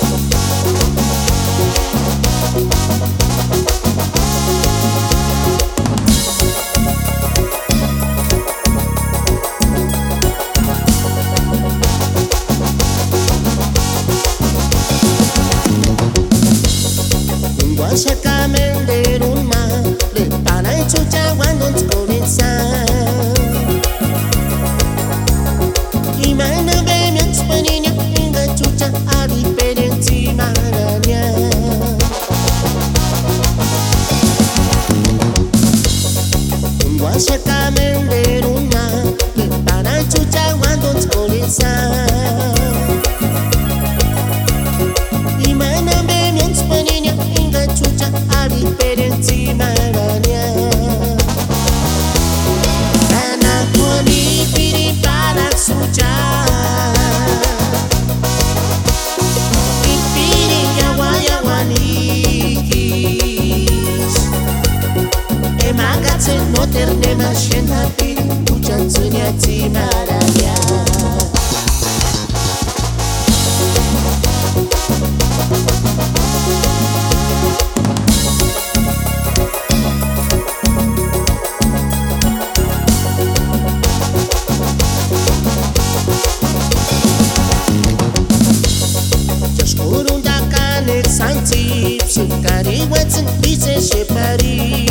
Guaxacamende rumah le panai chucha cuando ens comienza I mai ne vemiam spaninia inga chucha a differenzi marania Guaxacamende rumah le panai chucha cuando ens comienza a differenzi marania Ana koni piri para suja Pipiri yawanikis E magazze moderne ma scenda piri Ucianzuni a zimarania Care wețin vise și pari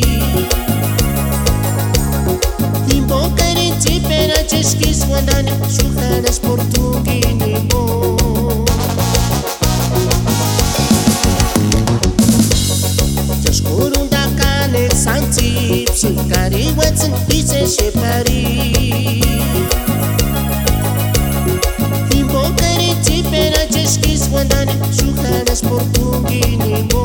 Timpo care țipera ce schis Wadane șuhanes portughini mo Ciascunul dacă ne sanțip Și care wețin vise și pari Timpo care țipera ce schis Wadane șuhanes portughini mo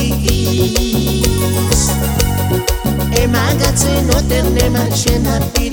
E magazze moderne ma scena